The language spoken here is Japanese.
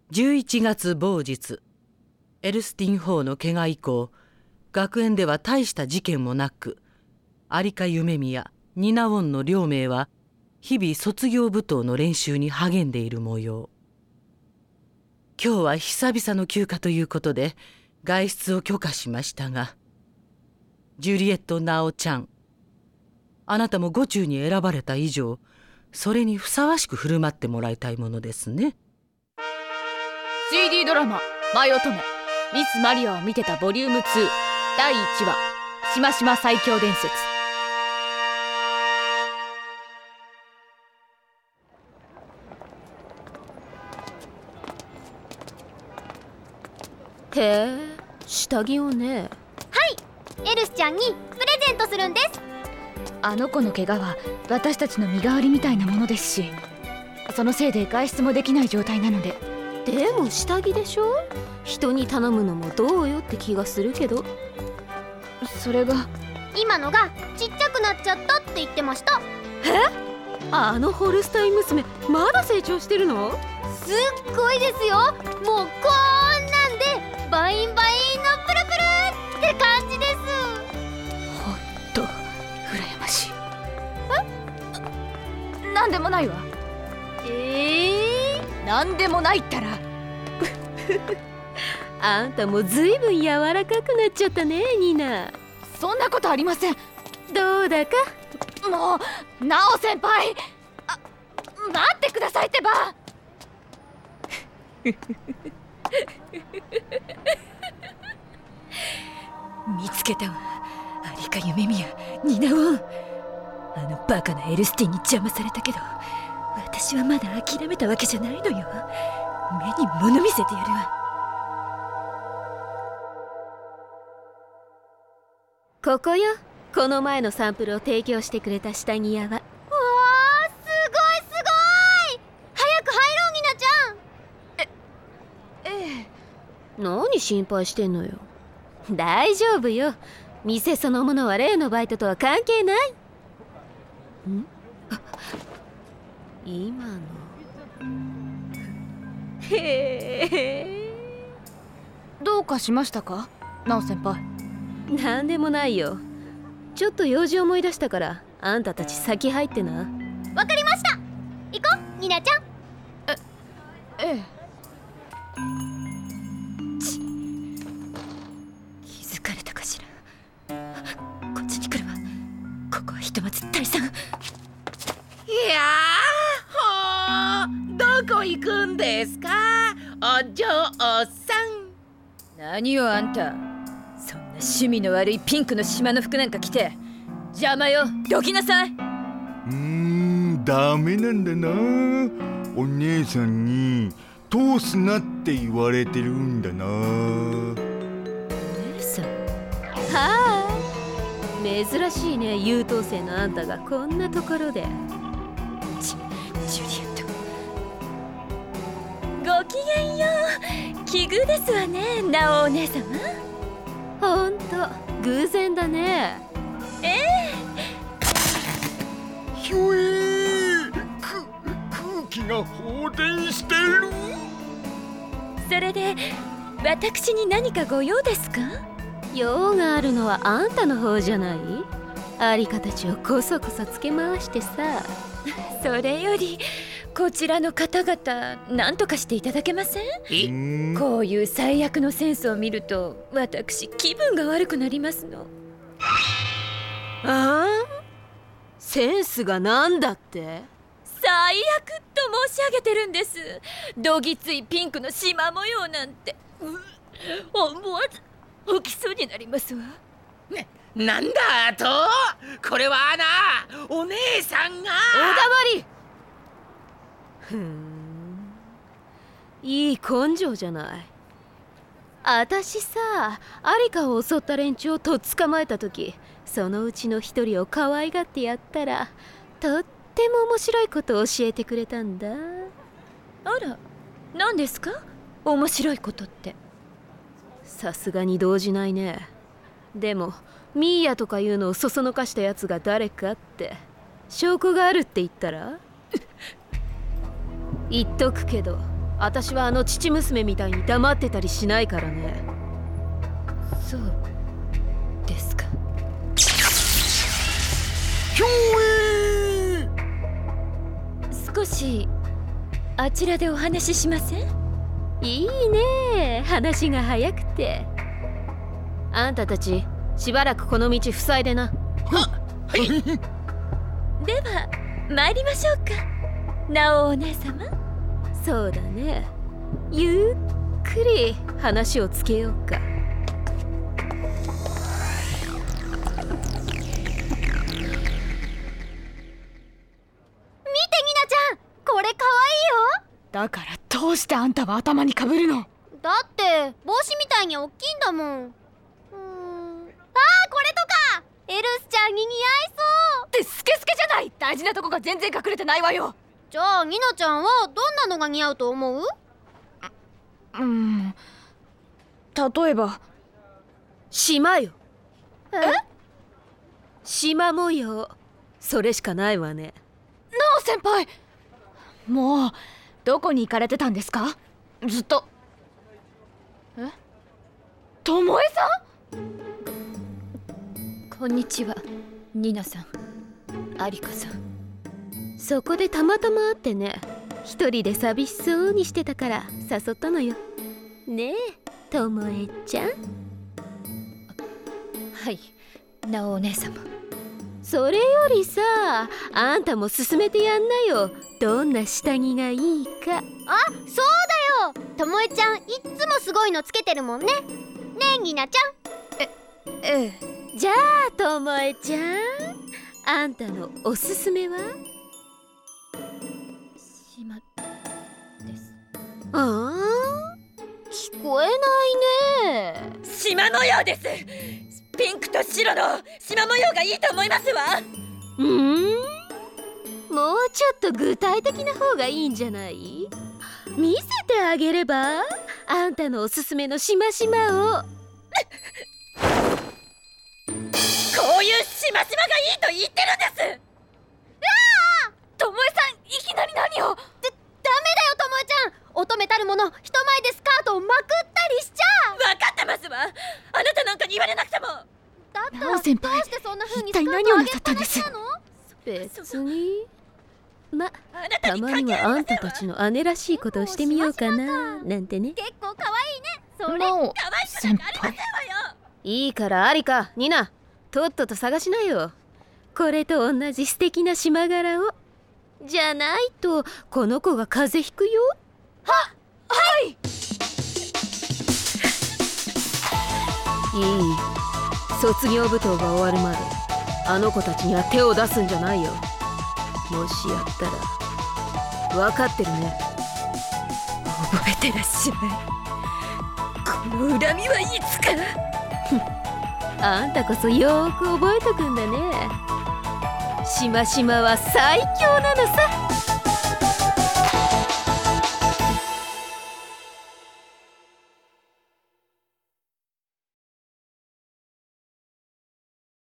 11月某日、エルスティン法の怪我以降、学園では大した事件もなく、有香夢宮、ニナウォンの両名は日々卒業舞踏の練習に励んでいる模様。今日は久々の休暇ということで外出を許可しましたが、ジュリエット・ナオちゃん、あなたも伍中に選ばれた以上、それにふさわしく振る舞ってもらいたいものですね。 CD ドラマ「舞乙女ミス・マリアを見てたボリューム2第1話しましま最強伝説」。へえ、下着をね。 はい、エルスちゃんにプレゼントするんです。 あの子の怪我は私たちの身代わりみたいなものですし、そのせいで外出もできない状態なので。 でも下着でしょ。人に頼むのもどうよって気がするけど。 それが今のがちっちゃくなっちゃったって言ってました。 あのホルスタイン娘まだ成長してるの？ すっごいですよ。もうこんなんでバインバインのプルプルって感じです。 ほんと羨ましい。なんでもないわ。なんでもないったらあんたもずいぶん柔らかくなっちゃったね、ニナ。 そんなことありません。 どうだか。 もうナオ先輩、待ってくださいってば。 見つけたわ。有香夢宮、ニナウォン。あのバカなエルスティンに邪魔されたけど、私はまだ諦めたわけじゃないのよ。目に物見せてやるわ。 ここよ、この前のサンプルを提供してくれた下着屋は。 わー、すごいすごい。早く入ろう、ニナちゃん。 ええ。 何心配してんのよ。大丈夫よ。店そのものは例のバイトとは関係ない。今のへえ。 どうかしましたか、ナオ先輩。 なんでもないよ。ちょっと用事思い出したから、あんたたち先入ってな。 わかりました。行こう、ニナちゃん。 ええ。 気づかれたかしら。こっちに来るわ。ここはひとまず退散。 いやーほー、どこ行くんですか、お嬢さん。 何よあんた、そんな趣味の悪いピンクの島の服なんか着て邪魔よ。どきなさい。 ダメなんだな。お姉さんに通すなって言われてるんだな。 お姉さん。 はーい、珍しいね、優等生のあんたがこんなところで。 ジュリエット。 ごきげんよう。奇遇ですわね、ナオお姉様。 ほんと偶然だね。 ひょえー、空気が放電してる。 それで私に何かご用ですか？ 用があるのはあんたの方じゃない？ありかたちをこそこそつけ回してさ。 それよりこちらの方々何とかしていただけません？こういう最悪のセンスを見ると私気分が悪くなりますの。 ああ？センスがなんだって？ 最悪と申し上げてるんです。どぎついピンクの縞模様なんて、思わず吹きそうになりますわ。 なんだと？これはお姉さんが。 おだまり。いい根性じゃない。あたしさ、アリカを襲った連中をとっ捕まえた時、そのうちの一人を可愛がってやったら、とっても面白いことを教えてくれたんだ。 あら、何ですか？面白いことって。 さすがに動じないね。でもミーヤとかいうのをそそのかしたやつが誰かって証拠があるって言ったら言っとくけど、 私はあの父娘みたいに黙ってたりしないからね。 そうですか。 ひょえ少しあちらでお話ししません？ いいね、話が早くて。あんたたちしばらくこの道塞いでな。 では参りましょうか、なおお姉様。 そうだね、ゆっくり話をつけようか。 これかわいいよ。 だからどうしてあんたは頭にかぶるの？ だって帽子みたいに大きいんだもん。これとかエルスちゃんに似合いそうってスケスケじゃない。大事なとこが全然隠れてないわよ。 じゃあニナちゃんはどんなのが似合うと思う？ 例えば島よ。島模様、それしかないわね。 なお先輩、もうどこに行かれてたんですか？ずっと。ともえさこんにちは、ニナさん、アリカさん。 そこでたまたま会ってね、一人で寂しそうにしてたから誘ったのよ。ねえ、ともえちゃん。 はい、なおお姉様。 それよりさ、あんたも勧めてやんなよ、どんな下着がいいか。 あ、そうだよ、ともえちゃんいっつもすごいのつけてるもんね。ねえニナちゃん。 じゃあともえちゃん、あんたのおすすめは？ 島です。 ああ、聞こえないね。 縞模様です。ピンクと白の縞模様がいいと思いますわ。 もうちょっと具体的な方がいいんじゃない？見せてあげれば？あんたのおすすめのしましまを。 こういうしましまがいいと言ってるんです。 ともえさん、いきなり何を？ ダメだよともえちゃん、乙女たるもの人前でスカートをまくったりしちゃう。 分かってますわ。あなたなんかに言われなくても。 だったなおら先輩、 どうしてそんな風に一体何をなさったんです？ スカートを上げっぱなしなの？ 別にあなたたにまにはあ関係ありませんわ。 んたたちの姉らしいことをしてみようかななんてね。 結構可愛いねそれ。 なお可愛くなんかありませんわよ。 いいからアリカ、ニナ、とっとと探しなよ。これと同じ素敵な島柄を。じゃないとこの子が風邪ひくよ。 はい。 いい、卒業舞踏が終わるまであの子たちには手を出すんじゃないよ。もしやったら。分かってるね。 覚えてらっしゃい。この恨みはいつか。 あんたこそよーく覚えとくんだね。しましまは最強なのさ。